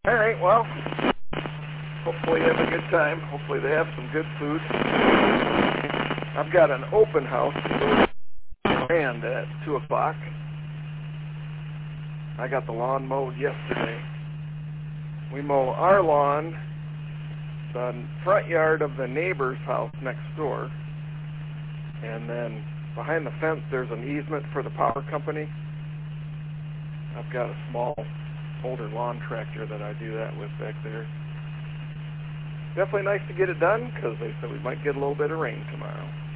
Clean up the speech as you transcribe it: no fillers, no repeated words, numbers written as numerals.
All right, well, hopefully you have a good time. Hopefully they have some good food. I've got an open house and at 2 o'clock. I got the lawn mowed yesterday. We mow our lawn, the front yard of the neighbor's house next door, and then behind the fence there's an easement for the power company. I've got a small, older lawn tractor that I do that with back there. Definitely nice to get it done because they said we might get a little bit of rain tomorrow.